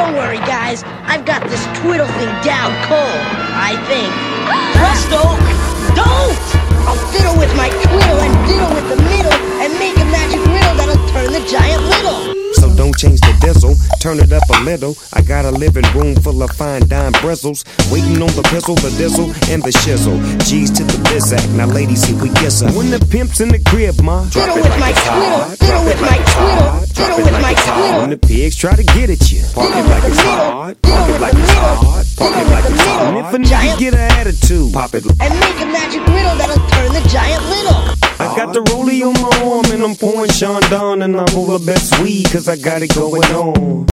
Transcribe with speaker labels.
Speaker 1: Don't worry, guys. I've got this twiddle thing down cold, I think. Presto! Don't! I'll fiddle with my twiddle and diddle with the middle and make a magic riddle that'll turn the giant little.
Speaker 2: So don't change the diesel, turn it up a little. I got a living room full of fine dime bristles, waiting on the pistol, the dizzle, and the shizzle. G's to the bizac, now ladies, here we kiss her. When the pimp's in the crib, ma,
Speaker 1: Fiddle with my twiddle, fiddle with my twiddle, fiddle with my twiddle.
Speaker 2: When the pigs try to get at you,
Speaker 1: Park it like it's hard, park it like it's hard, park it like it's hard.
Speaker 2: and if a nigga get an attitude, pop it
Speaker 1: and make a magic riddle that'll turn the giant little.
Speaker 2: I got the rollie on my arm and I'm pouring Sean Don and I'm all the best weed cause I got it going on.